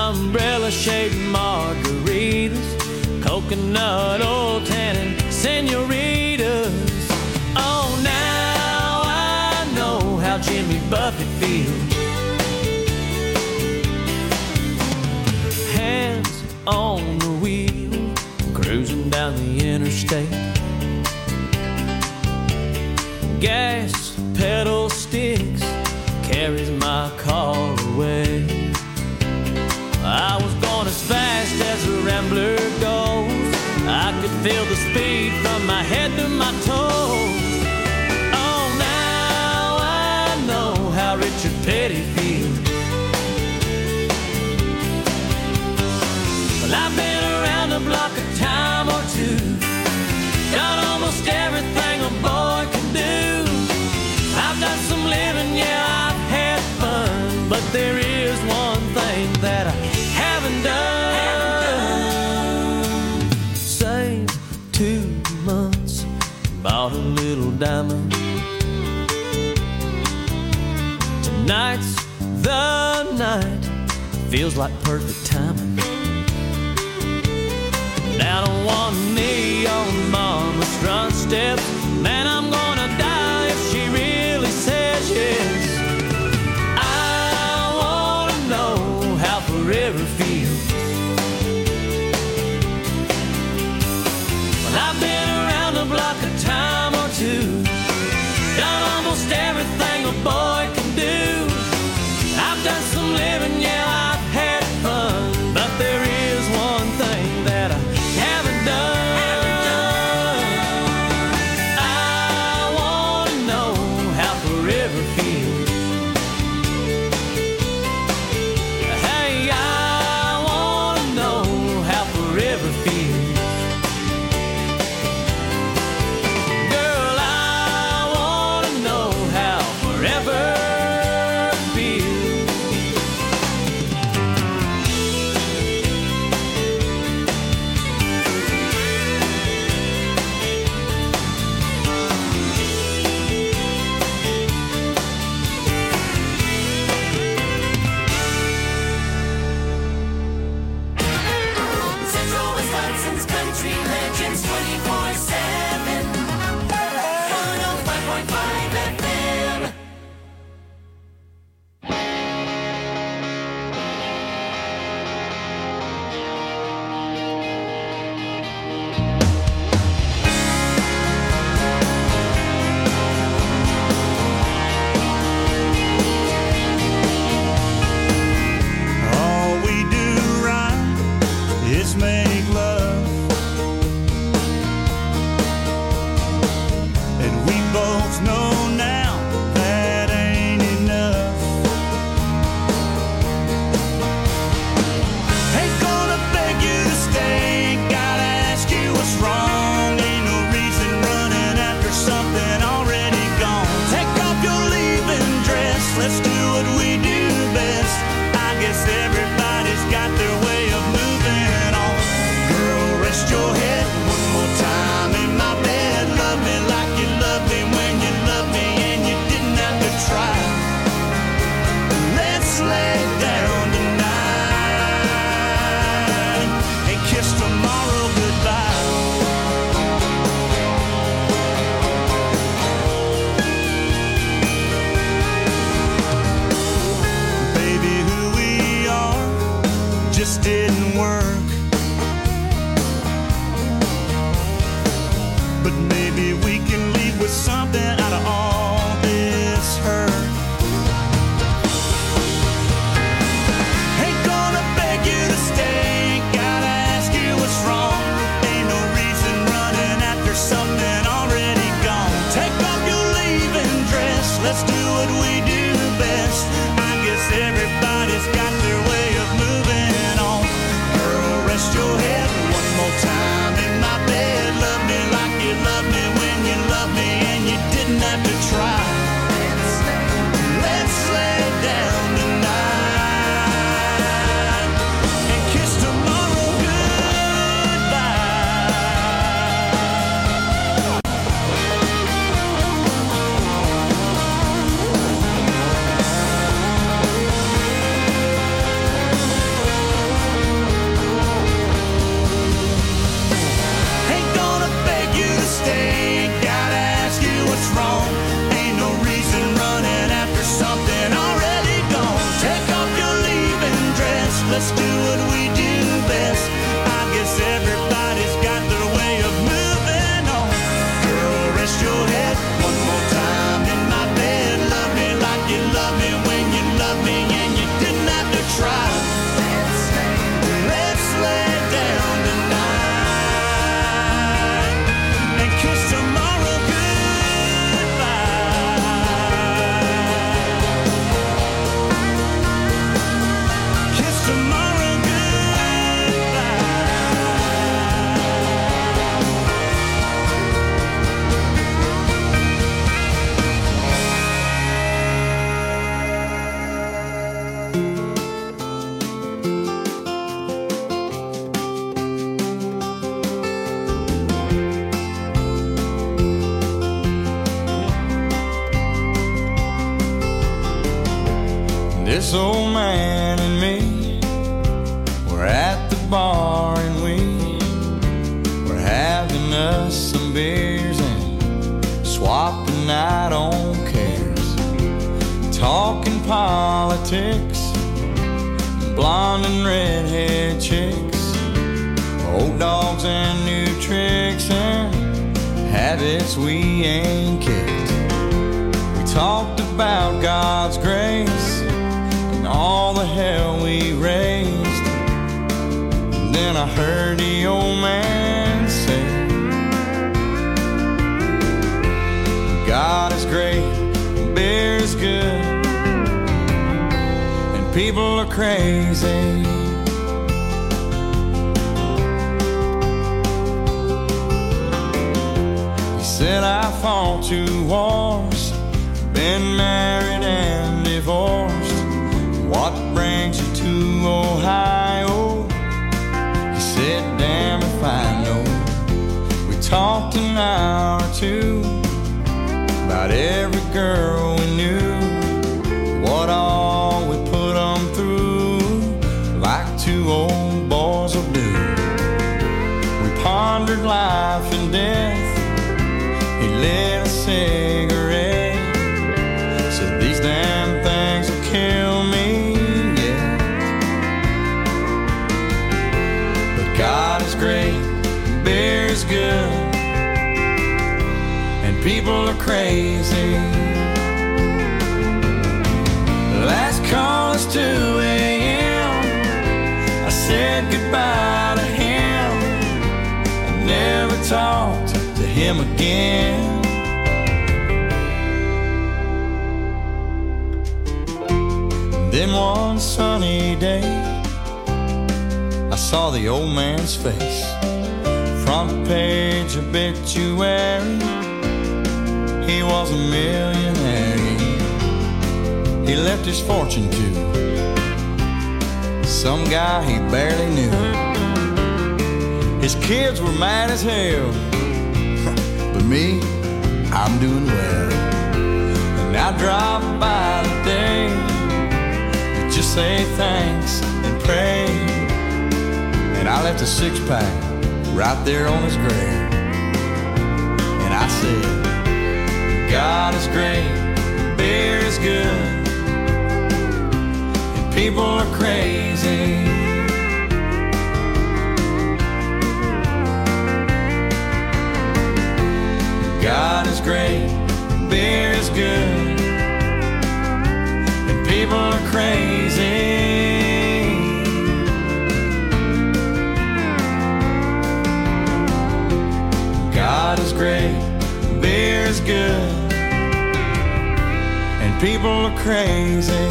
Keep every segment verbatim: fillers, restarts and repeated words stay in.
umbrella-shaped margaritas, coconut oil tannin senoritas. Oh, now I know how Jimmy Buffett feels. Hands on the wheel, cruising down the interstate. Gas pedal sticks carries my car away. I was going as fast as a rambler goes. I could feel the speed from my head to my toes. Oh, now I know how Richard Petty feels. Well, I've been around the block a time or two, done almost everything a boy can do. I've done some living, yeah, I've had fun, but there is one thing that I haven't done. Haven't done. Saved two months, bought a little diamond. Tonight's the night, feels like perfect timing. Down on one knee on Mama's front steps, man, I'm gonna die if she really says yes. I wanna know how forever feels. Well, I've been around the block a time or two, done almost everything a boy can do. I've done some living, yeah, I've had fun, but there is one thing that I haven't done. I wanna know how forever feels. Hey, I wanna know how forever feels. Girl, I wanna know how forever feels. Central Wisconsin's country legends twenty-four seven. one oh five point five F M. All we do right is make love, and we both know now that ain't enough. Ain't gonna beg you to stay, ain't gotta ask you what's wrong. Ain't no reason running after something already gone. Take off your leaving dress, let's do what we do best. I guess everybody's got their way of moving on. Girl, rest your head one more time in my bed. Love me like you loved me when you loved me and you didn't have to try. Let's lay down tonight and kiss tomorrow goodbye. Baby, who we are just didn't work. But maybe we can leave with something out of all this hurt. Ain't gonna beg you to stay, ain't gotta ask you what's wrong. Ain't no reason running after something already gone. Take off your leaving dress, let's do what we do best. I guess everybody's got their way of moving on. Girl, rest your head one more time in my bed. Love me like you loved me when you loved me and you didn't old man and me were at the bar, and we were having us some beers and swapping out on cares, talking politics, blonde and redhead chicks, old dogs and new tricks, and habits we ain't kicked. We talked about God's grace and all the hell we raised. And then I heard the old man say, God is great, beer is good, and people are crazy. He said I fought two wars, been married and divorced. What brings you to Ohio? He said, damn if I know. We talked an hour or two about every girl we knew, what all we put them through, like two old boys will do. We pondered life and death. He lit a cigarette, said these damn things will kill me, yeah. But God is great, beer is good, and people are crazy. Last call is two a.m. I said goodbye to him. I never talked to him again. Then one sunny day, I saw the old man's face, front page obituary. He was a millionaire. He left his fortune to some guy he barely knew. His kids were mad as hell, but me, I'm doing well. And I drive by today to just say thanks and pray. And I left a six-pack right there on his grave. And I said, God is great, beer is good, people are crazy. God is great, beer is good, and people are crazy. God is great, beer is good, and people are crazy.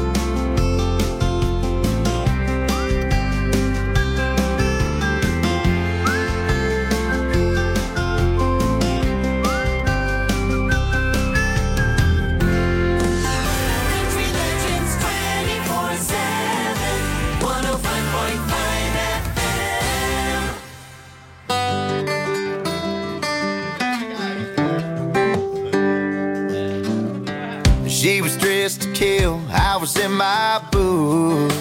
She was dressed to kill, I was in my booth,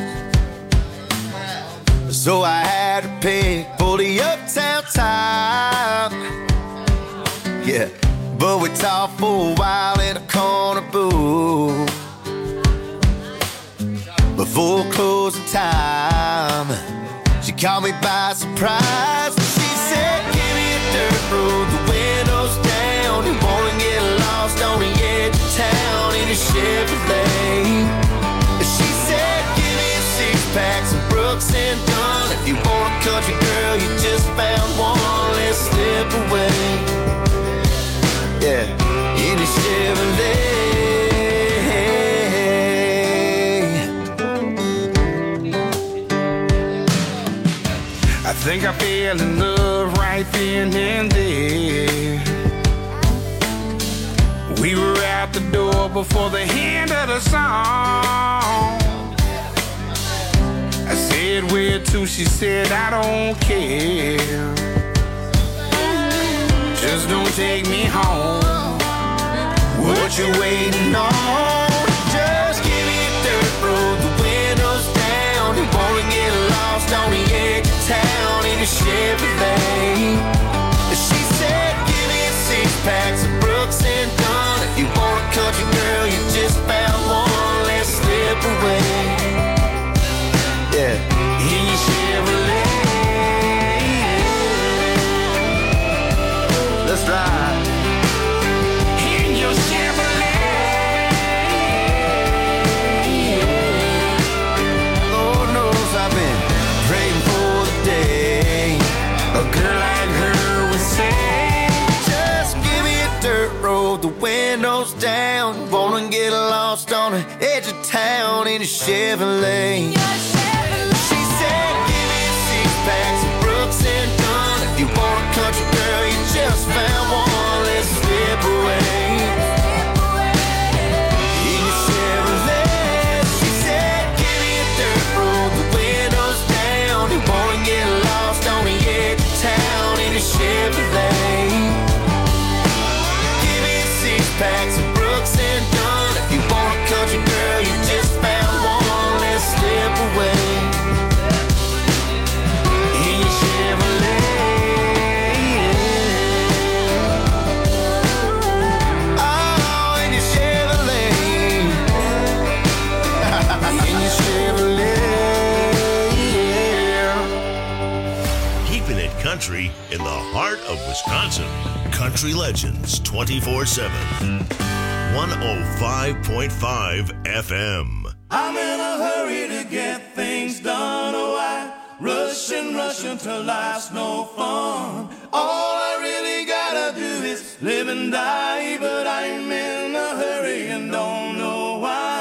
so I had to pick for the uptown time. Yeah, but we talked for a while in a corner booth before closing time. She caught me by surprise. She said, give me a dirt road, the windows down. You wanna get lost on the edge of town in a Chevrolet. She said, give me a six-pack, some Brooks and Dunn. If you want a country girl, you just found one. Let's slip away. Yeah, in a Chevrolet. I think I fell in love right then and there. We were out the door before the end of the song. I said, where to? She said, I don't care. Just don't take me home. What you waiting on? Just give me a dirt away. Yeah. In your Chevrolet. Let's ride. In your Chevrolet. Lord knows I've been praying for the day a girl like her would say, just give me a dirt road, the windows down, wanna get lost on the edge of town in a Chevrolet. She said, give me six packs of Brooks and Dunn. If you want a country girl, you just found one. Let's slip away. In your Chevrolet. She said, give me a dirt road, the windows down. You wanna get lost on the edge of town in a Chevrolet. Give me six packs of Brooks and Dunn. If you want a country girl, you just found one. Let's slip away. In your Chevrolet. Oh, in your Chevrolet. In your Chevrolet. Keeping it country in the heart of Wisconsin. Country Legends twenty-four seven. one oh five point five F M. I'm in a hurry to get things done. Oh, I rush and rush until life's no fun. All I really gotta do is live and die, but I'm in a hurry and don't know why.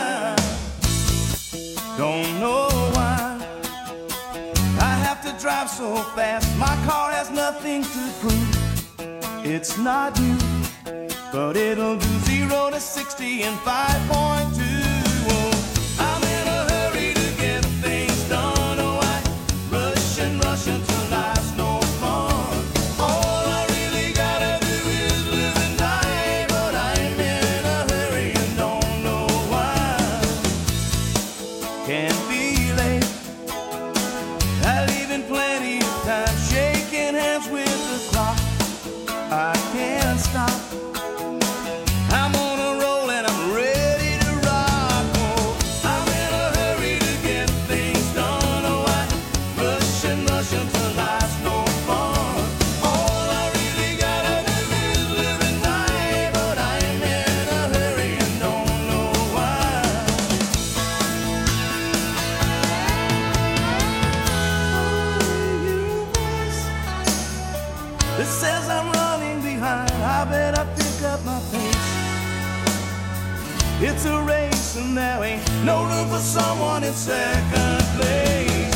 Don't know why I have to drive so fast. My car has nothing to prove. It's not you, but it'll do zero to sixty in five point two. Oh, I'm in a hurry to get things done. Oh, I rush and rush until life's no fun. All I really gotta do is live and die, but I'm in a hurry and don't know why. Can't be late. I leave in plenty of time, shaking hands with the clock. I can't stop. I'm on a roll and I'm ready to rock. Oh, I'm in a hurry to get things done. Oh, I rush and rush until life's no fun. All I really gotta do is live and die, but I'm in a hurry and don't know why. It says I'm running behind. I better pick up my pace. It's a race and there ain't no room for someone in second place.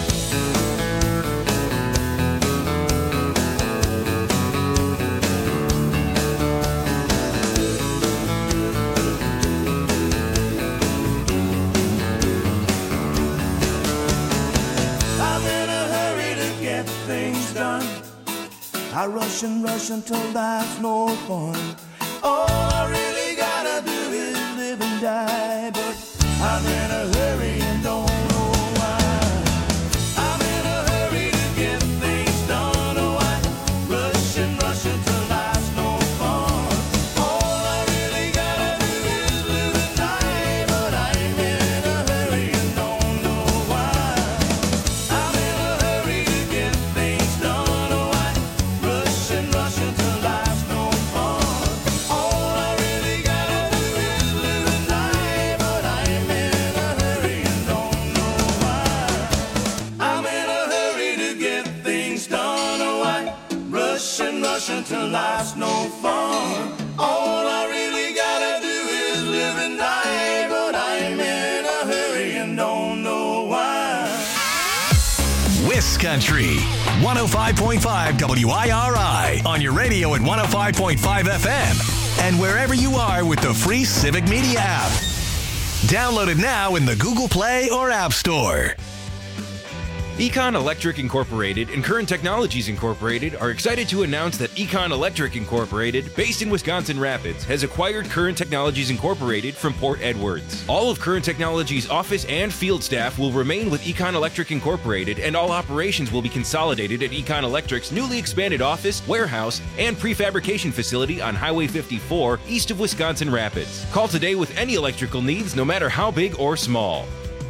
I'm in a hurry to get things done. I rush and rush until life's no fun. All I really gotta do is live and die, but I'm in a hurry and don't know why. I'm in a hurry to get things done. Oh, I rush and rush until life's no fun. All I really gotta do is live and die, but I'm in a hurry and don't know why. I'm in a hurry to get things done. Oh, I rush and rush until life's no fun. All I really gotta do is live and die, but I'm in a hurry and don't know why. I'm in a hurry to get things done. Oh, I rush and rush until life's no fun. All I really gotta do is live and die, but I'm in a hurry and don't know why. Wiscountry, one oh five point five W I R I, on your radio at one oh five point five F M, and wherever you are with the free Civic Media app. Download it now in the Google Play or App Store. Econ Electric Incorporated and Current Technologies Incorporated are excited to announce that Econ Electric Incorporated, based in Wisconsin Rapids, has acquired Current Technologies Incorporated from Port Edwards. All of Current Technologies' office and field staff will remain with Econ Electric Incorporated, and all operations will be consolidated at Econ Electric's newly expanded office, warehouse, and prefabrication facility on Highway fifty-four, east of Wisconsin Rapids. Call today with any electrical needs, no matter how big or small.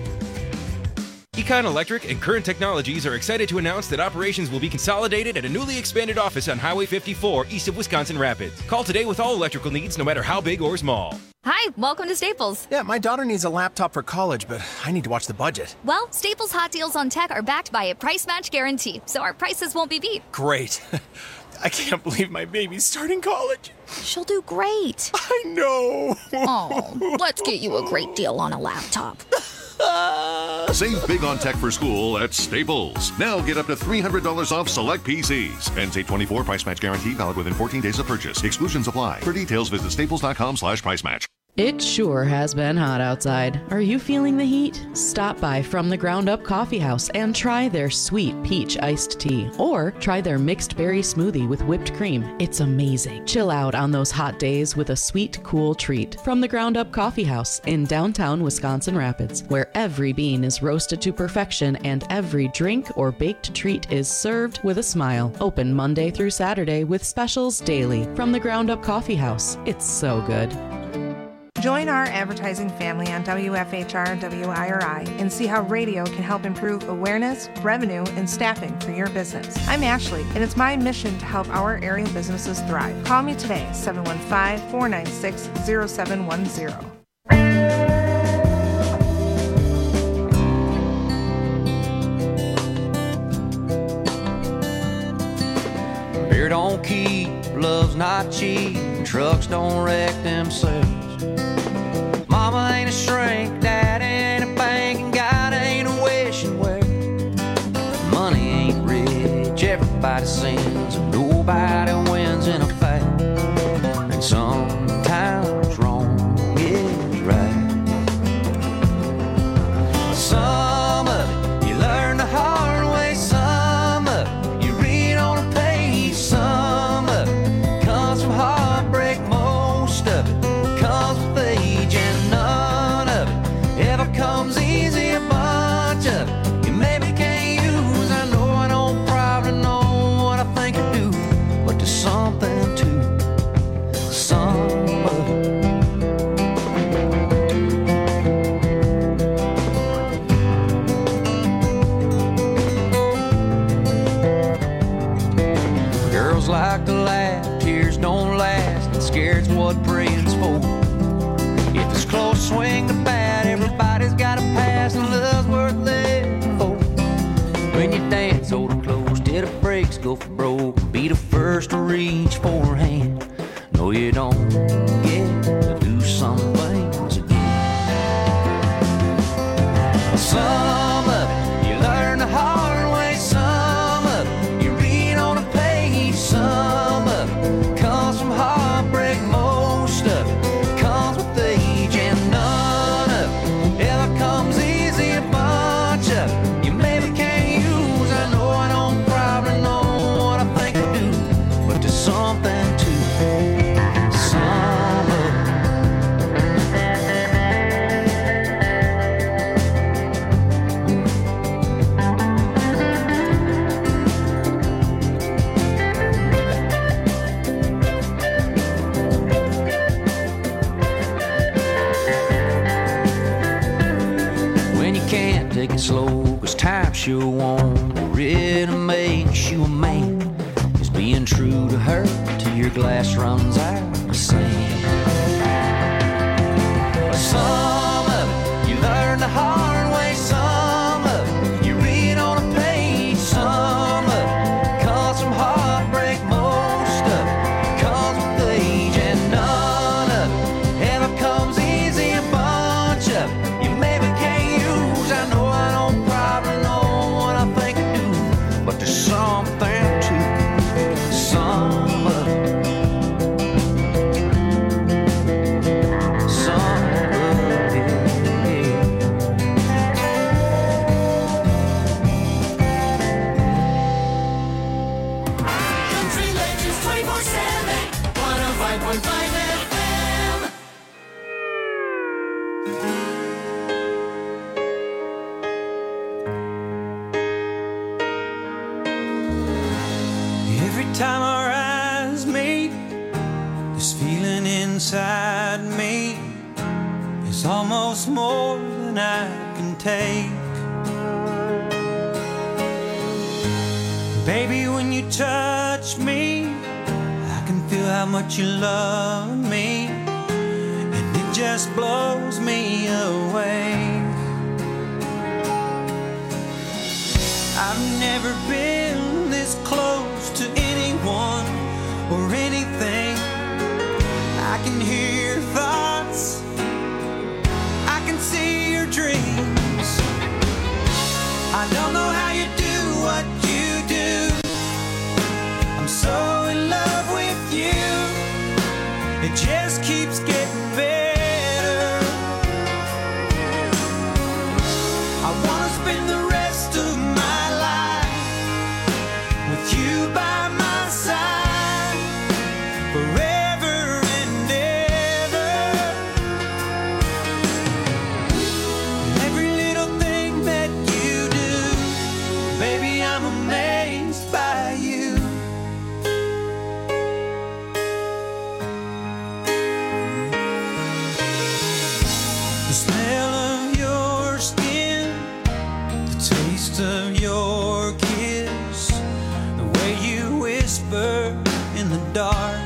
Econ Electric and Current Technologies are excited to announce that operations will be consolidated at a newly expanded office on Highway fifty-four, east of Wisconsin Rapids. Call today with all electrical needs, no matter how big or small. Hi, welcome to Staples. Yeah, my daughter needs a laptop for college, but I need to watch the budget. Well, Staples hot deals on tech are backed by a price match guarantee, so our prices won't be beat. Great. I can't believe my baby's starting college. She'll do great. I know. Oh, let's get you a great deal on a laptop. Save big on tech for school at Staples. Now get up to three hundred dollars off select P Cs. N C twenty-four price match guarantee valid within fourteen days of purchase. Exclusions apply. For details, visit staples.com slash price match. It sure has been hot outside. Are you feeling the heat? Stop by From the Ground Up Coffee House and try their sweet peach iced tea, or try their mixed berry smoothie with whipped cream. It's amazing. Chill out on those hot days with a sweet, cool treat. From the Ground Up Coffee House in downtown Wisconsin Rapids, where every bean is roasted to perfection and every drink or baked treat is served with a smile. Open Monday through Saturday with specials daily. From the Ground Up Coffee House. It's so good. Join our advertising family on W F H R and W I R I and see how radio can help improve awareness, revenue, and staffing for your business. I'm Ashley, and it's my mission to help our area businesses thrive. Call me today, seven one five, four nine six, zero seven one zero. Beer don't keep, love's not cheap, trucks don't wreck themselves. Mama ain't a shrink, dad ain't a bank, and God ain't a wishing well. Money ain't rich, everybody sins, and nobody wins in a fight. And sometimes wrong is right. Some of it you learn the hard way, some of it you read on a page, some of it comes from heartbreak, most of it comes with age, and none of it ever comes easy. A bunch of it you maybe can't use. I know I don't probably know what I think I do, but there's something to some of it. Girls like to laugh, tears don't last, and scared's what praying's for. If it's close, swing the bat, everybody's got a pass, and love's worth living for. When you dance, hold it close till the brakes go for broke. Be the first to reach for her hand. No, you don't get to do some things again. Some of it you learn the hard way, some of it you read on a page, some of it comes from heartbreak, most of it comes with age, and none of it ever comes easy. A bunch of it you maybe can't use. I know I don't probably know what I think I do, but there's something to some of it. When you can't take it slow, cause time sure won't. It really makes you a man, is being true to her till your glass runs out of sand. Some of it you learn the hard way, some of it you read on a page, some of it comes from heartbreak, most of it comes with age, and none of it ever comes easy. A bunch of it you maybe can't use. I know I don't probably know what I think I do, but there's something to some of it. time our eyes meet, this feeling inside me is almost more than I can take. Baby, when you touch me, I can feel how much you love me, and it just blows me away. I've never been this close to anyone or anything. I can hear your thoughts, I can see your dreams. I don't know how you do what you do. I'm so in love with you. It just keeps getting better. I wanna spend the rest of my life with you by my side forever and ever. Every little thing that you do, baby, I'm amazed by you. The smell of your skin, the taste of your kiss, the way you whisper in the dark,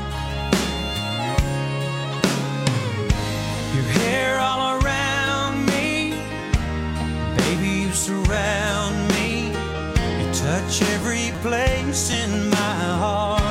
your hair all around me, baby, you surround me, you touch every place in my heart.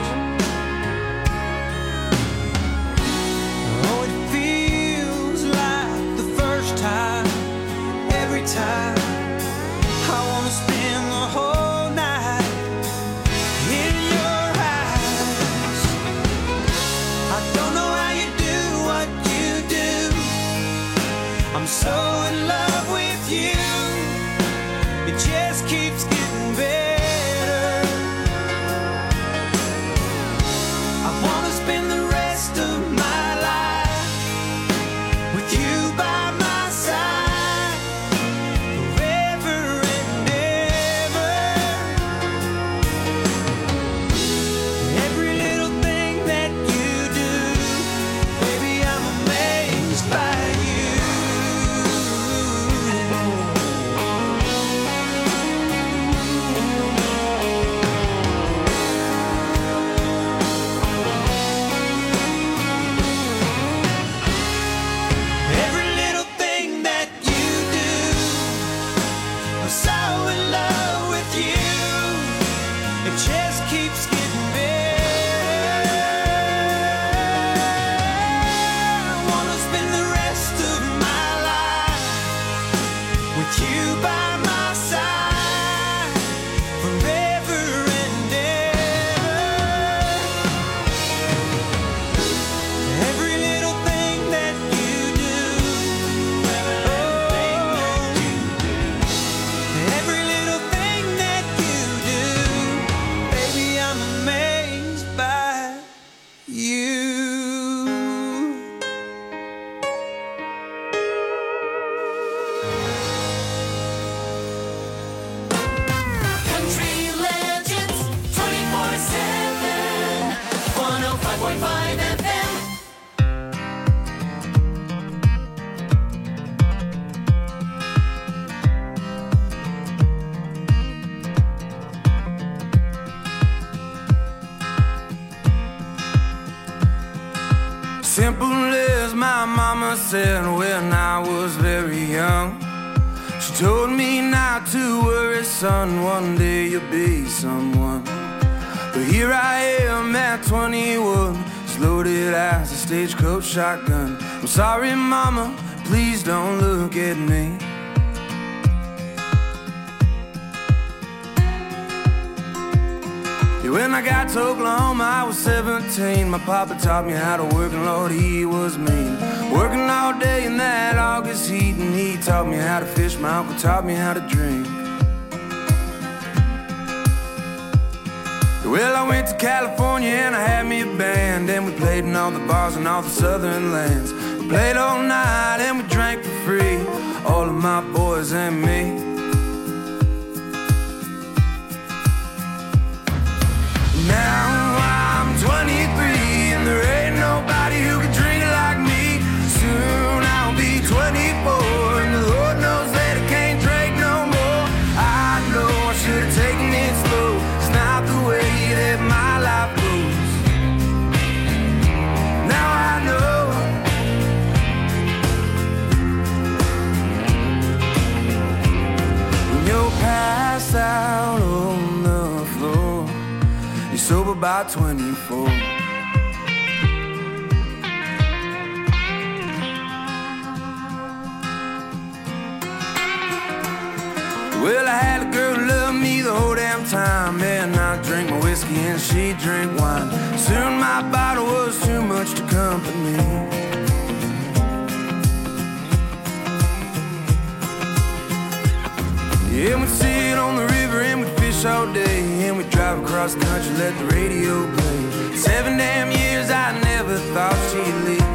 Oh, it feels like the first time, every time. I wanna spend the whole night in your eyes. I don't know how you do what you do. I'm so in love with you. It just keeps getting better. I wanna spend the rest of my life with you by my side forever and ever. Every little thing that you do, baby, I'm amazed by you. Every little thing that you do, I'm so in love with you. It just keeps getting better. I wanna spend the rest of my life with you by my side forever and ever. Every little thing that you do, every little thing that you do, baby, I'm amazed by you. Country Legends twenty-four seven, one oh five point five F M. Simple as my mama said when I was very young. She told me not to worry, son, one day you'll be someone. But here I am at twenty-one, as loaded as a stagecoach shotgun. I'm sorry, mama, please don't look at me. Yeah, when I got to Oklahoma, I was seventeen. My papa taught me how to work, and Lord, he was mean. Working all day in that August heat, and he taught me how to fish. My uncle taught me how to drink. Well, I went to California and I had me a band, and we played in all the bars in all the southern lands. We played all night and we drank for free, all of my boys and me. Now sober by twenty-four. Well, I had a girl who loved me the whole damn time, and I drank my whiskey and she drank wine. Soon my bottle was too much to comfort me. Yeah, we'd sit on the river and we'd fish all day, and we'd drive across the country, let the radio play. Seven damn years I never thought she'd leave.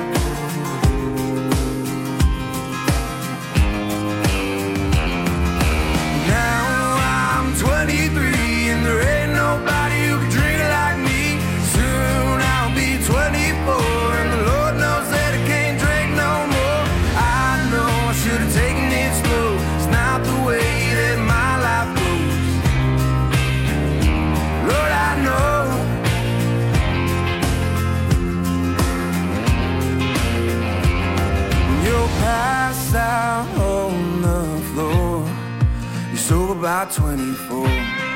twenty-three and there ain't nobody who can drink like me. Soon I'll be twenty-four and the Lord knows that I can't drink no more. I know I should have taken it slow. It's not the way that my life goes. Lord, I know. You'll pass out on the floor. You're sober by twenty-four.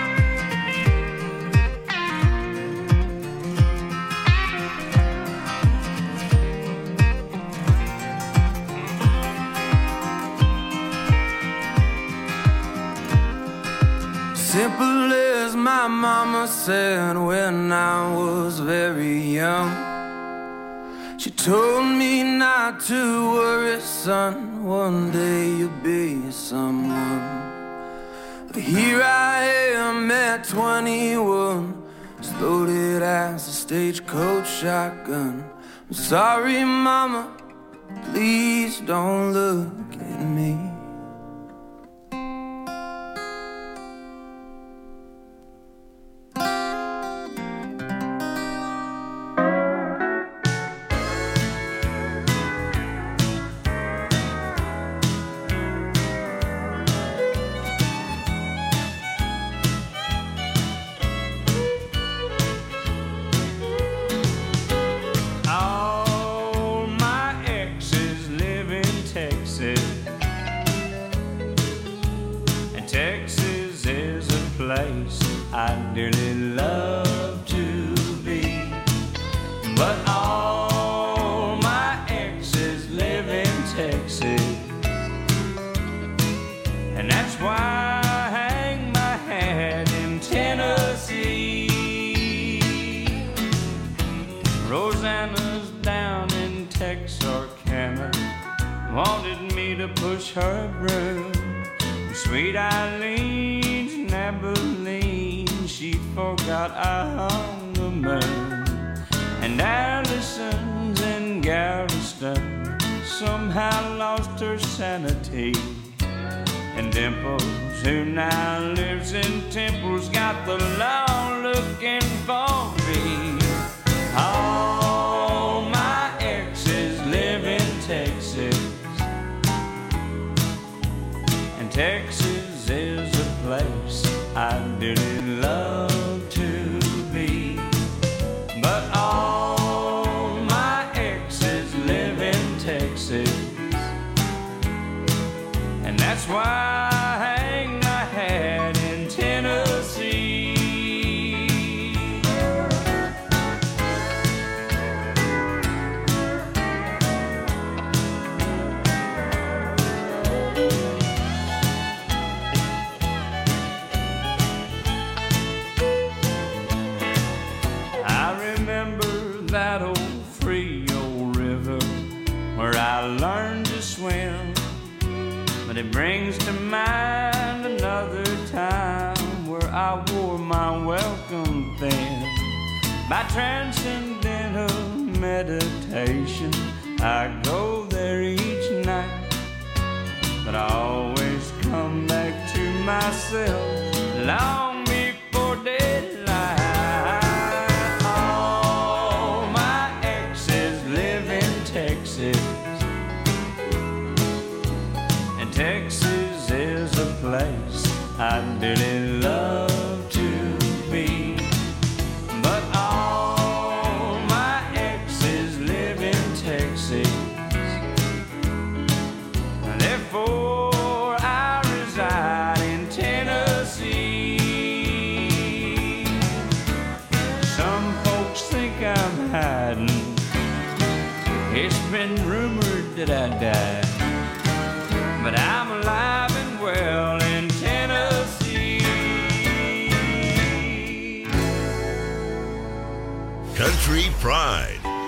Simple as my mama said when I was very young. She told me not to worry, son, one day you'll be someone. But here I am at twenty-one, as loaded as a stagecoach shotgun. I'm sorry, mama, please don't look at me.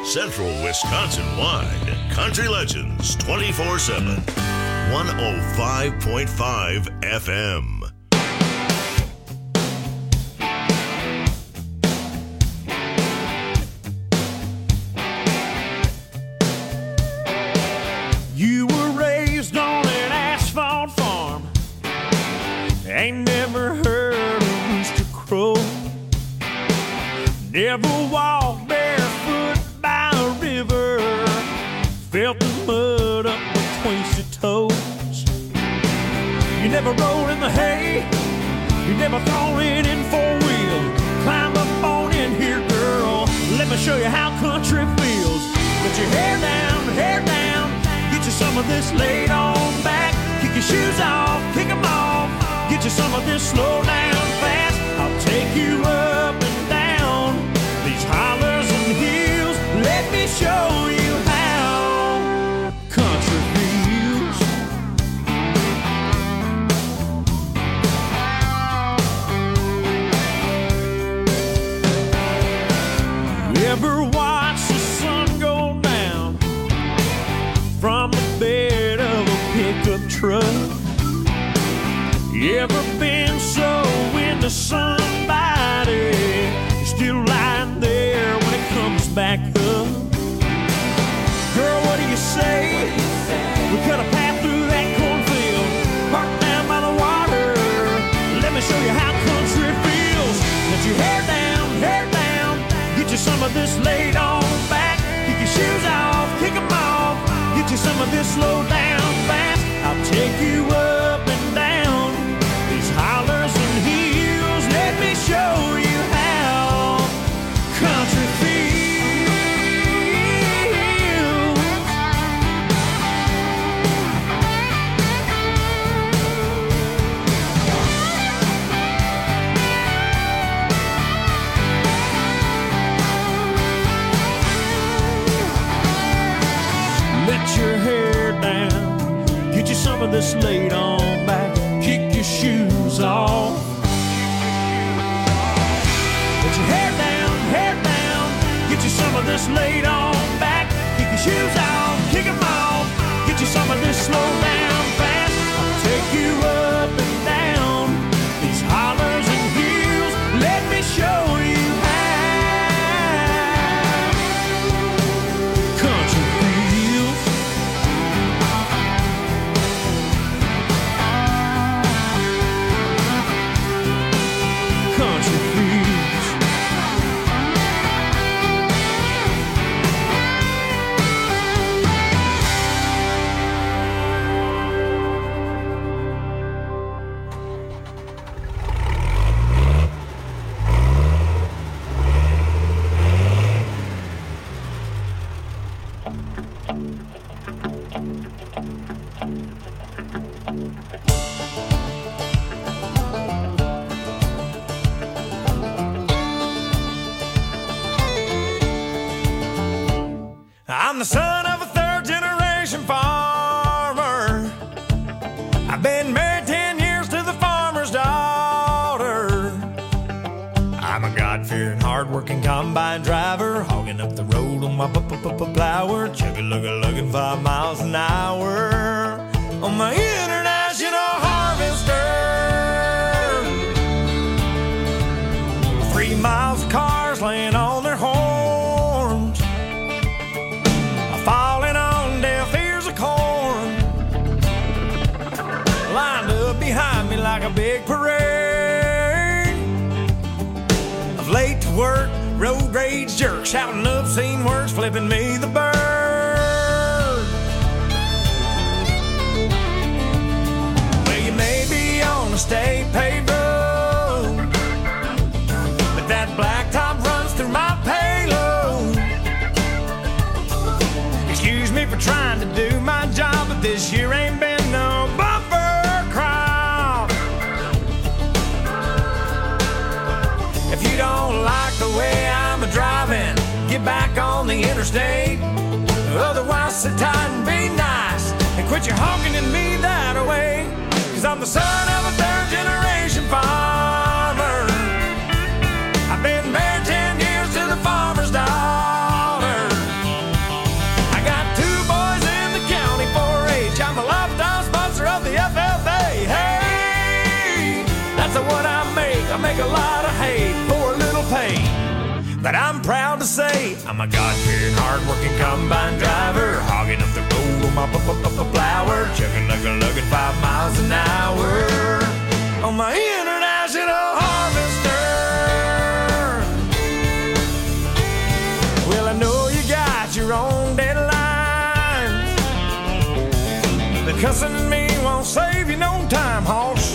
Central Wisconsin-wide. Country Legends twenty-four seven. one oh five point five F M. You were raised on an asphalt farm. Ain't never heard a rooster crow. Never walked barefoot by a river. Felt the mud up between your toes. You never rolled in the hay. You never thrown it in four wheel. Climb up on in here, girl. Let me show you how country feels. Put your hair down, hair down. Get you some of this laid on back. Kick your shoes off, kick them off. Get you some of this slow down fast. I'll take you up and down these hollers and hills. Let me show you how country feels. You ever watch the sun go down from the bed of a pickup truck? You ever been so into somebody you're still lying there when it comes back up? Girl, what do you say? We cut a path through that cornfield, parked down by the water. Let me show you how country feels. Let your hair down, hair down. Get you some of this laid on back. Kick your shoes off, kick them off. Get you some of this slow down fast. I'll take you up and down these hollers and hills. Let me show you how country feels. Let your hair down. Get you some of this laid on back. Kick your shoes off. Let your hair down, hair down. Get you some of this laid on back. Kick your shoes off, kick them off. Get you some of this slow down fast. I'll take you up and down these hollers and hills. Let me show you how country feels. Country feels. I'm the son of a third generation farmer. I've been married ten years to the farmer's daughter. I'm a God-fearing, hard-working combine driver, hogging up the road on my plower, chugga-lugga-lugging five miles an hour on my international harvester. Three miles of cars laying on their horns, falling on deaf ears of corn, lined up behind me like a big parade of late to work, road rage jerks, shouting obscene words, flipping me the bird. Well, you may be on a state paved road, but that blacktop runs through my payload. Excuse me for trying to do my job, but this year ain't been no bumper crop. If you don't like the way I'm a-driving, get back on the interstate. Otherwise, sit tight and be nice and quit your honking at me that way. Cause I'm the son of a third generation farmer. I've been married ten years to the farmer's daughter. I'm a God-fearing, hard-working combine driver, hogging up the road on my p-p-p-plower, chugging like a lugging five miles an hour on my international harvester. Well, I know you got your own deadlines. The cussing at me won't save you no time, hoss.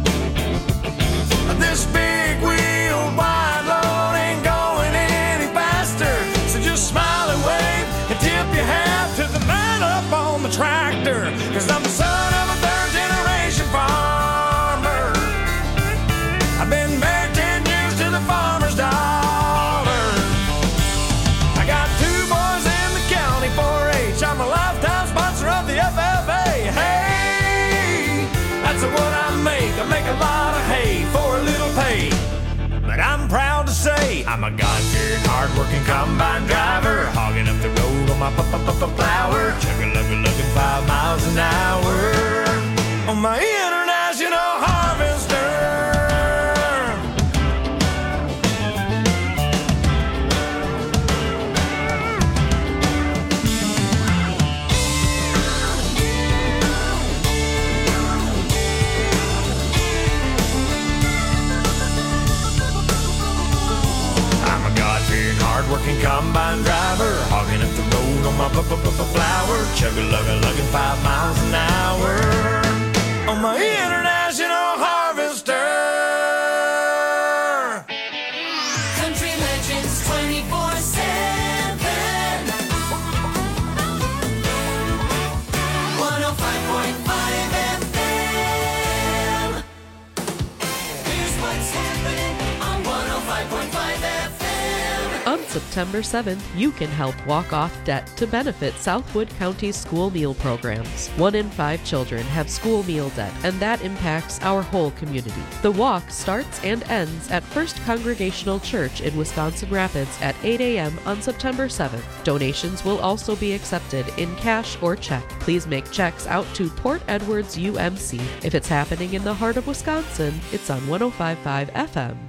This big wheel wide load ain't going any faster, so just smile and wave and tip your hat to the man up on the tractor, 'cause I'm the son of a third generation farmer. I've been married ten years to the farmer's daughter. I got two boys in the county four H. I'm a lifetime sponsor of the F F A. Hey, that's what I make. I make a lot of hay for a little pay. But I'm proud to say I'm a God-fearing, hard-working combine driver, hogging up the road on my p-p-p-plower, chugging, lugging, lugging five miles an hour on my international harvester. Hard-working combine driver, hogging up the road on my p-p-p-plower, chugging, lugging, lugging five miles an hour on my international harvester. Country Legends twenty-four seven. one oh five point five F M. Here's what's happening on one oh five point five F M. On September seventh, you can help walk off debt to benefit Southwood County's school meal programs. One in five children have school meal debt, and that impacts our whole community. The walk starts and ends at First Congregational Church in Wisconsin Rapids at eight a.m. on September seventh. Donations will also be accepted in cash or check. Please make checks out to Port Edwards U M C. If it's happening in the heart of Wisconsin, it's on one oh five point five F M.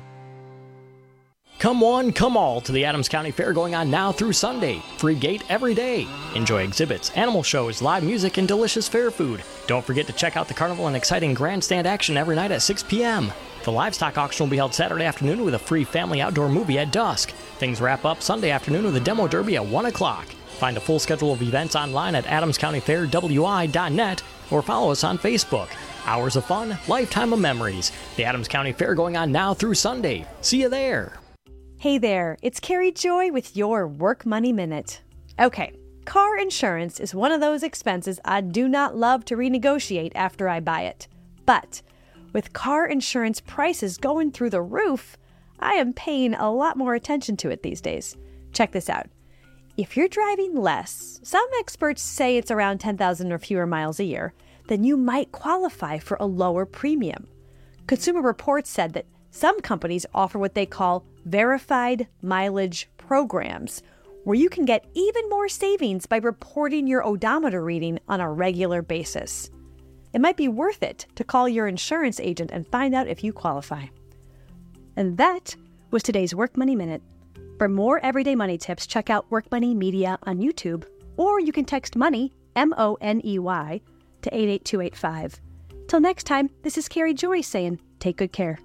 Come one, come all to the Adams County Fair going on now through Sunday. Free gate every day. Enjoy exhibits, animal shows, live music, and delicious fair food. Don't forget to check out the carnival and exciting grandstand action every night at six p.m. The livestock auction will be held Saturday afternoon with a free family outdoor movie at dusk. Things wrap up Sunday afternoon with a demo derby at one o'clock. Find a full schedule of events online at adams county fair w i dot net or follow us on Facebook. Hours of fun, lifetime of memories. The Adams County Fair going on now through Sunday. See you there. Hey there, it's Carrie Joy with your Work Money Minute. Okay, car insurance is one of those expenses I do not love to renegotiate after I buy it. But with car insurance prices going through the roof, I am paying a lot more attention to it these days. Check this out. If you're driving less, some experts say it's around ten thousand or fewer miles a year, then you might qualify for a lower premium. Consumer Reports said that some companies offer what they call verified mileage programs, where you can get even more savings by reporting your odometer reading on a regular basis. It might be worth it to call your insurance agent and find out if you qualify. And that was today's Work Money Minute. For more everyday money tips, check out Work Money Media on YouTube, or you can text MONEY, M O N E Y, to eight eight two eight five. Till next time, this is Carrie Joy saying, take good care.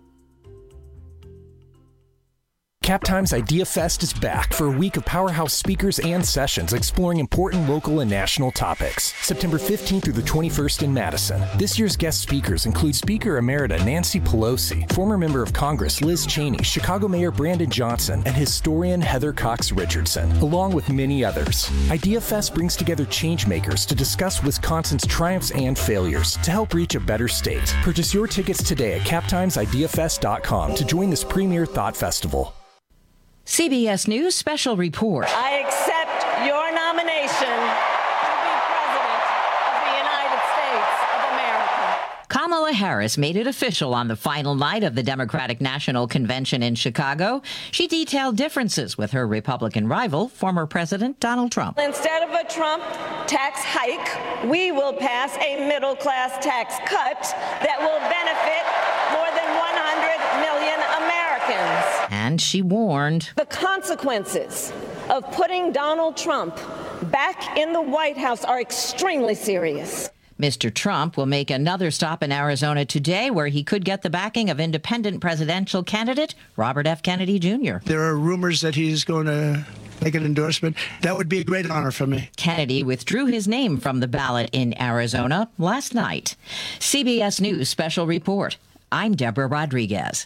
Captime's Idea Fest is back for a week of powerhouse speakers and sessions exploring important local and national topics. September fifteenth through the twenty-first in Madison. This year's guest speakers include Speaker Emerita Nancy Pelosi, former member of Congress Liz Cheney, Chicago Mayor Brandon Johnson, and historian Heather Cox Richardson, along with many others. Idea Fest brings together changemakers to discuss Wisconsin's triumphs and failures to help reach a better state. Purchase your tickets today at captimes idea fest dot com to join this premier thought festival. C B S News Special Report. I accept your nomination to be President of the United States of America. Kamala Harris made it official on the final night of the Democratic National Convention in Chicago. She detailed differences with her Republican rival, former President Donald Trump. Instead of a Trump tax hike, we will pass a middle-class tax cut that will benefit more than one hundred million Americans. And she warned. The consequences of putting Donald Trump back in the White House are extremely serious. Mister Trump will make another stop in Arizona today where he could get the backing of independent presidential candidate Robert F. Kennedy Junior There are rumors that he's going to make an endorsement. That would be a great honor for me. Kennedy withdrew his name from the ballot in Arizona last night. C B S News Special Report. I'm Deborah Rodriguez.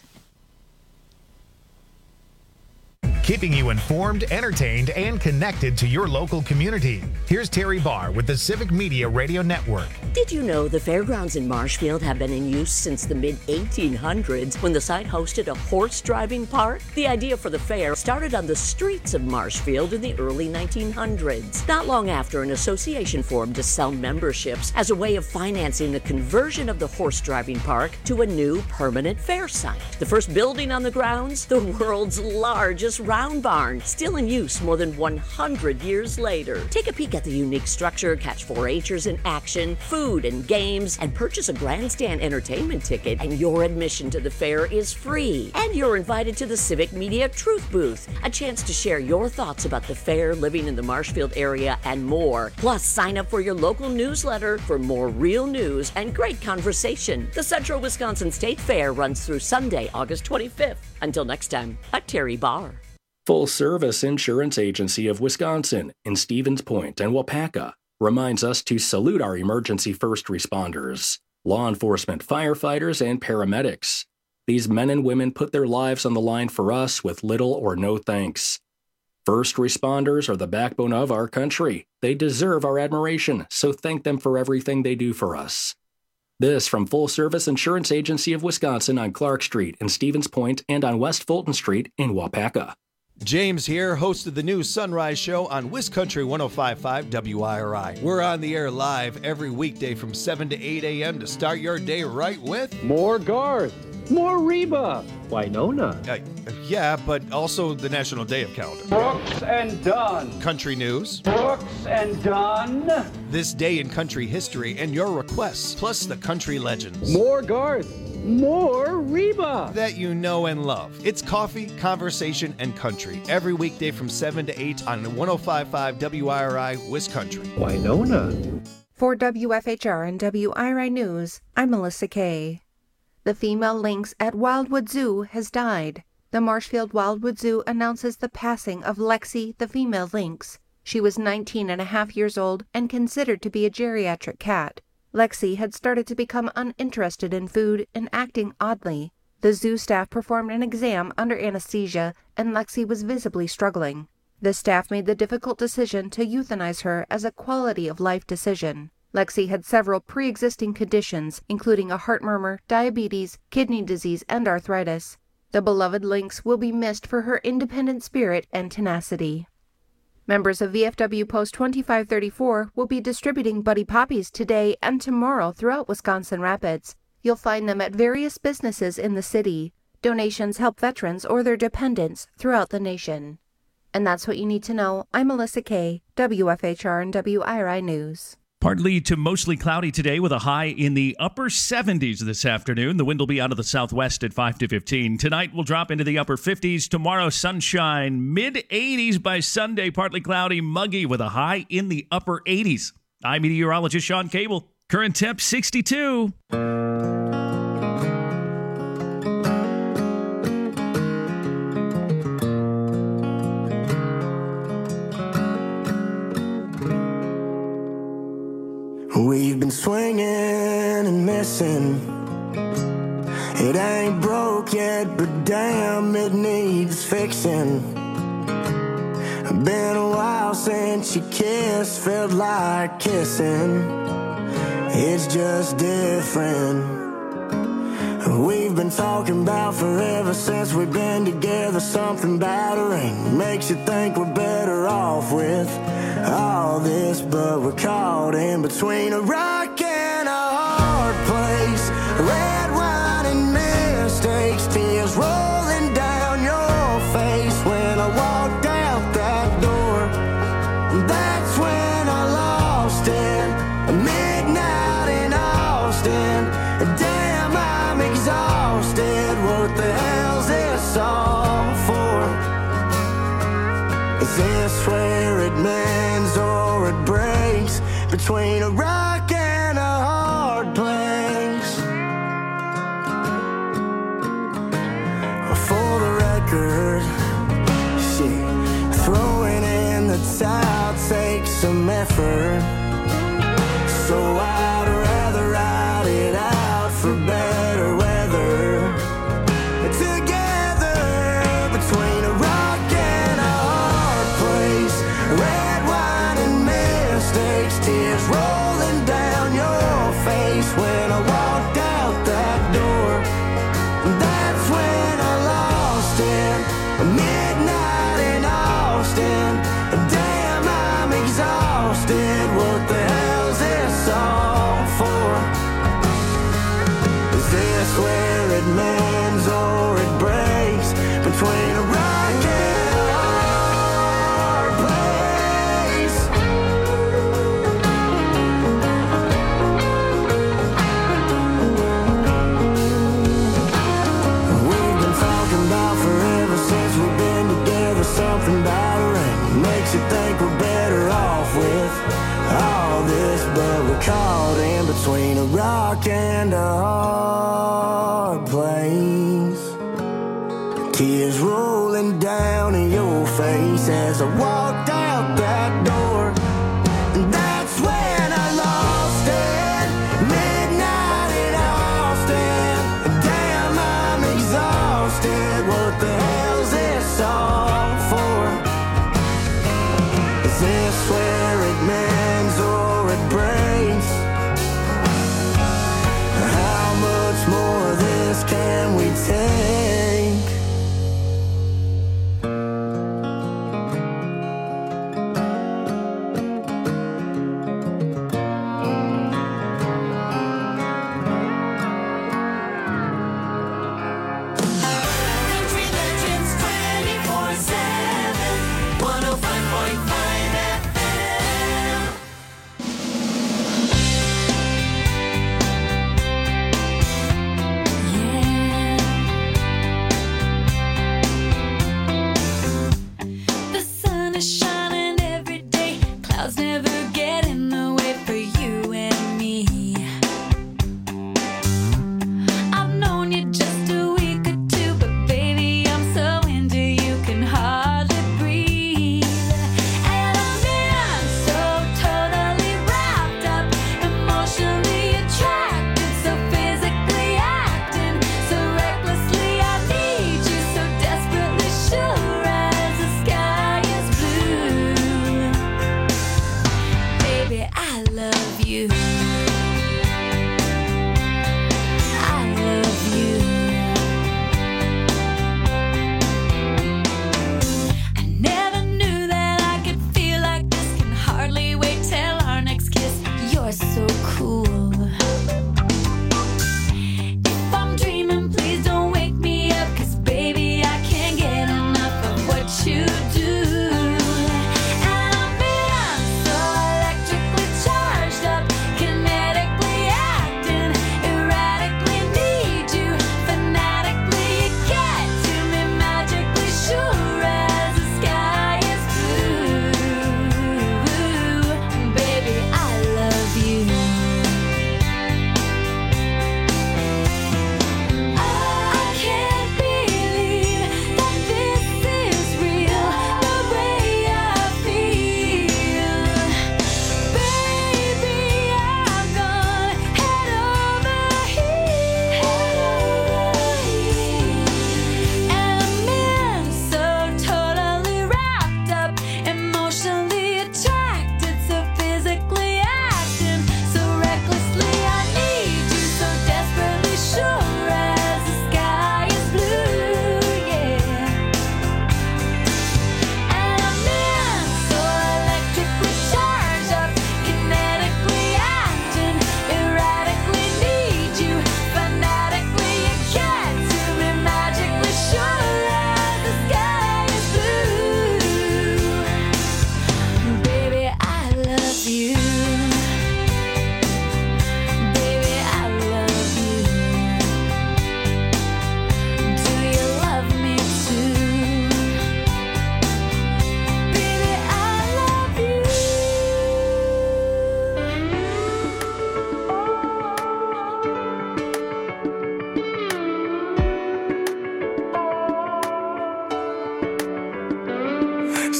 Keeping you informed, entertained, and connected to your local community. Here's Terry Barr with the Civic Media Radio Network. Did you know the fairgrounds in Marshfield have been in use since the mid eighteen hundreds when the site hosted a horse driving park? The idea for the fair started on the streets of Marshfield in the early nineteen hundreds. Not long after, an association formed to sell memberships as a way of financing the conversion of the horse driving park to a new permanent fair site. The first building on the grounds, the world's largest round barn, still in use more than one hundred years later. Take a peek at the unique structure, catch four H'ers in action, food and games, and purchase a grandstand entertainment ticket, and your admission to the fair is free. And you're invited to the Civic Media Truth Booth, a chance to share your thoughts about the fair, living in the Marshfield area, and more. Plus, sign up for your local newsletter for more real news and great conversation. The Central Wisconsin State Fair runs through Sunday, August twenty-fifth. Until next time, I'm Terry Barr. Full Service Insurance Agency of Wisconsin in Stevens Point and Wapaka reminds us to salute our emergency first responders, law enforcement, firefighters, and paramedics. These men and women put their lives on the line for us with little or no thanks. First responders are the backbone of our country. They deserve our admiration, so thank them for everything they do for us. This from Full Service Insurance Agency of Wisconsin on Clark Street in Stevens Point and on West Fulton Street in Wapaka. James here, host of the new Sunrise Show on WisCountry one oh five point five W I R I. We're on the air live every weekday from seven to eight a.m. to start your day right with more Garth, more Reba, Winona. Uh, yeah, but also the National Day of Calendar. Brooks and Dunn. Country news. Brooks and Dunn. This day in country history and your requests, plus the country legends. More Garth. More Reba that you know and love. It's coffee, conversation, and country every weekday from seven to eight on one oh five point five W I R I WisCountry. Winona. For W F H R and W I R I News, I'm Melissa Kay. The female lynx at Wildwood Zoo has died. The Marshfield Wildwood Zoo announces the passing of Lexi, the female lynx. She was nineteen and a half years old and considered to be a geriatric cat. Lexi had started to become uninterested in food and acting oddly. The zoo staff performed an exam under anesthesia, and Lexi was visibly struggling. The staff made the difficult decision to euthanize her as a quality-of-life decision. Lexi had several pre-existing conditions, including a heart murmur, diabetes, kidney disease, and arthritis. The beloved lynx will be missed for her independent spirit and tenacity. Members of V F W Post twenty-five thirty-four will be distributing Buddy Poppies today and tomorrow throughout Wisconsin Rapids. You'll find them at various businesses in the city. Donations help veterans or their dependents throughout the nation. And that's what you need to know. I'm Melissa Kay, W F H R and W I R I News. Partly to mostly cloudy today with a high in the upper seventies this afternoon. The wind will be out of the southwest at five to fifteen. Tonight will drop into the upper fifties. Tomorrow, sunshine, mid eighties by Sunday. Partly cloudy, muggy with a high in the upper eighties. I'm meteorologist Sean Cable. Current temp sixty-two. We've been swinging and missing. It ain't broke yet, but damn, it needs fixing. Been a while since you kissed, felt like kissing. It's just different. We've been talking about forever since we've been together. Something battering makes you think we're better off with all this, but we're caught in between a rock and a hard place. Red wine and mistakes, tears rolling down your face. When I walked out that door, that's when I lost it. Midnight in Austin, damn, I'm exhausted. What the hell's this all for? Is this where it mends or it breaks? Between a rock and a hard place. For the record, shit, throwing in the towel takes some effort. So I'd rather ride it out for better weather. Together between a rock and a hard place. Red wine and mistakes, tears rolling down your face. When I walked out that door, that's when I lost it. Midnight in Austin, damn, I'm exhausted. What the hell's this all for? Is this where it mends or it breaks? Between a rock and a hard place. We've been talking about forever since we've been together. Something about her makes you think we're better off with all this, but we're caught in between a rock and a hard place. Tears rolling down in your face as I walked out that door. And that's when I lost it. Midnight in Austin. Damn, I'm exhausted. What the hell's this all for? Is this where it mends or it breaks? How much more of this can we take?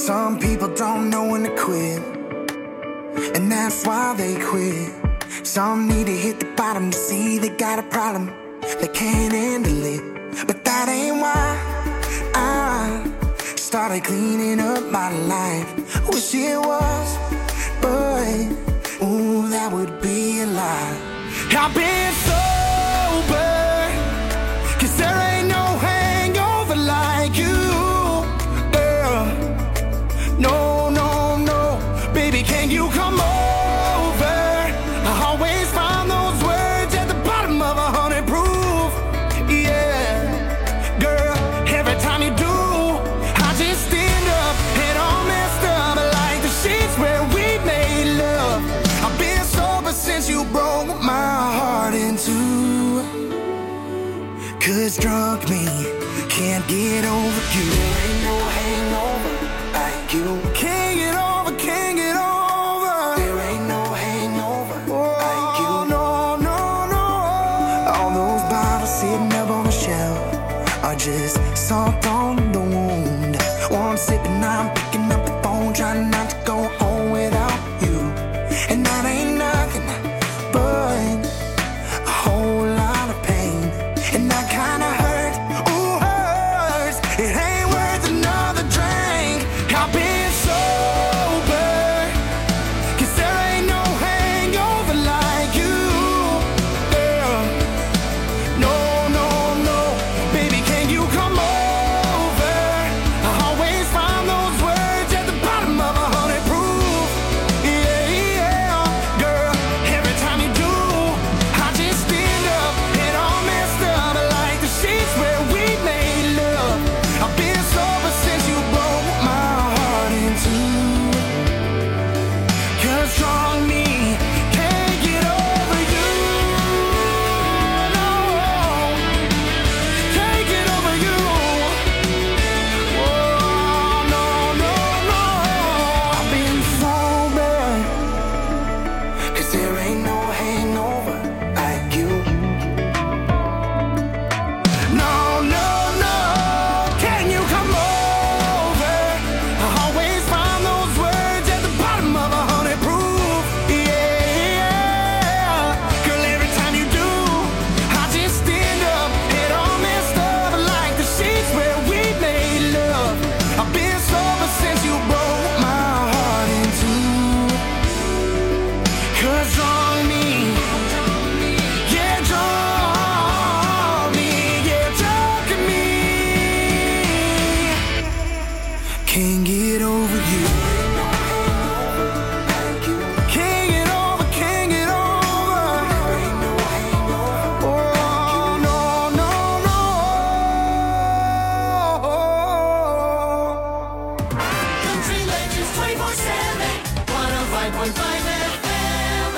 Some people don't know when to quit, and that's why they quit. Some need to hit the bottom to see they got a problem, they can't handle it. But that ain't why I started cleaning up my life. Wish it was, but ooh, that would be a lie. I've been sober, cause there ain't no hangover like you, girl. No, no, no, baby, can you come over? I always find those words at the bottom of a hundred proof. Yeah, girl, every time you do, I just stand up and all messed up like the sheets where we made love. I've been sober since you broke my heart in two. Cause drunk me can't get over you. There ain't no hangover like you. Can't get over, can't get over. There ain't no hangover like you. No, no, no. All those bottles sitting up on the shelf are just salt on the wound. One sip and I'm picking up the phone, trying not to go home without you. And that ain't nothing but a whole lot of pain. And that kinda hurt, ooh, hurts. It ain't worth another drink. I've been sober, cause there ain't no hangover like you, girl. No, no, no, baby, can you come over? I always find those words at the bottom of a hundred proof. Yeah, yeah, girl, every time you do, I just stand up and all messed up like the sheets where we made love. I've been sober since you broke my heart in two. Cause strong me can't get over you. No, can't get over you. Oh, no, no, no. I've been sober, cause there ain't no hangover like you. No, no, no, can you come over? I always find those words at the bottom of a hundred proof. Yeah, girl, every time you do, I just stand up and all messed up like the sheets where we made love. I've been sober since you broke my heart in two. Cause drunk me, yeah, drunk me, yeah, drunk me, can't get over you. Can't get over, can't get over. Oh, no, no, no. Country Legends twenty-four seven, one oh five point five F M.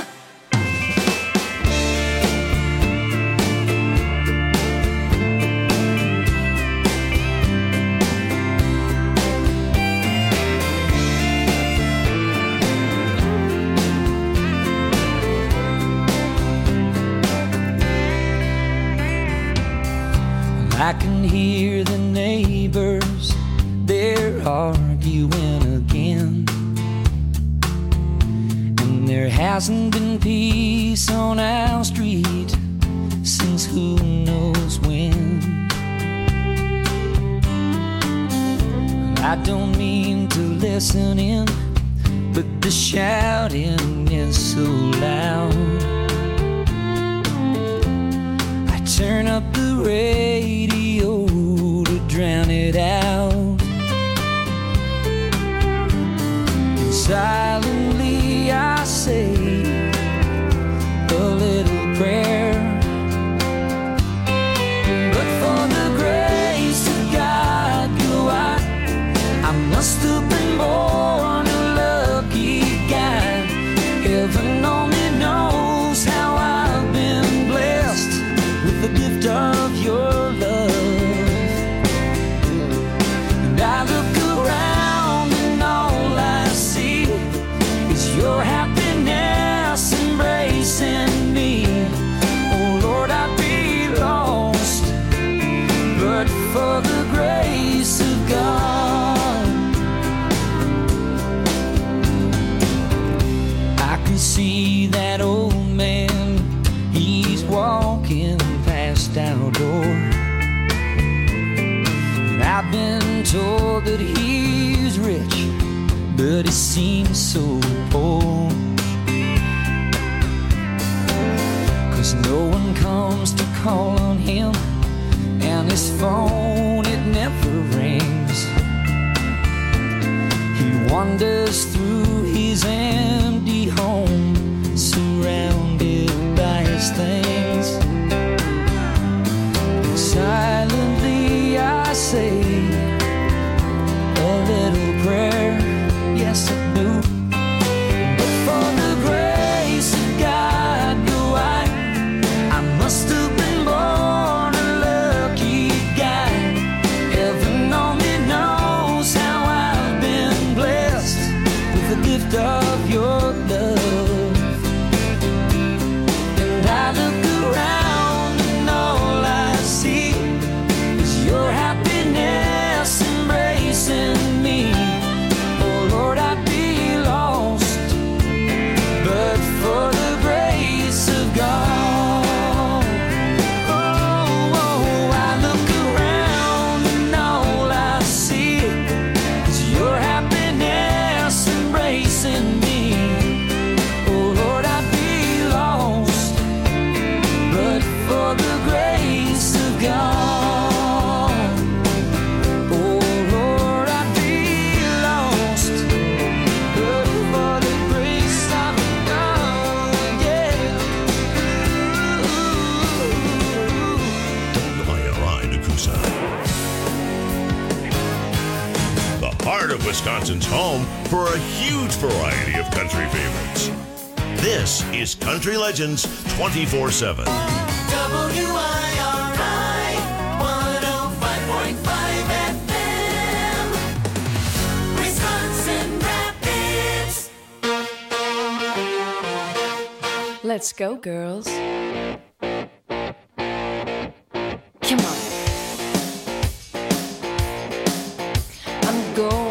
I can hear the neighbors, they're arguing again. And there hasn't been peace on our street since who knows when. I don't mean to listen in, but the shouting is so loud. I turn up the radio to drown it out. And silently I say a little prayer. But for the grace of God, you know I, I must have been born a lucky guy. Heaven only knows how I've been blessed with the gift of your love. I've been told that he's rich, but he seems so poor. 'Cause no one comes to call on him, and his phone, it never rings. He wanders through his empty home, surrounded by his things. Silently I say a little prayer, yes I do. But for the grace of God, go I, I must have been born a lucky guy. Heaven only knows how I've been blessed with the gift of your love. And I look around and all I see is your happiness embracing me. Oh Lord, I'd be lost, but for the grace of God. Oh, oh, I look around and all I see is your happiness embracing me. Oh Lord, I'd be lost, but for the grace of God. Oh Lord, I'd be lost, but for the grace of God, yeah. W I R I Nakusa. The heart of Wisconsin's home for a huge variety of country favorites. This is Country Legends twenty-four seven. W I R I one oh five point five F M, Wisconsin Rapids. Let's go, girls. Come on. I'm going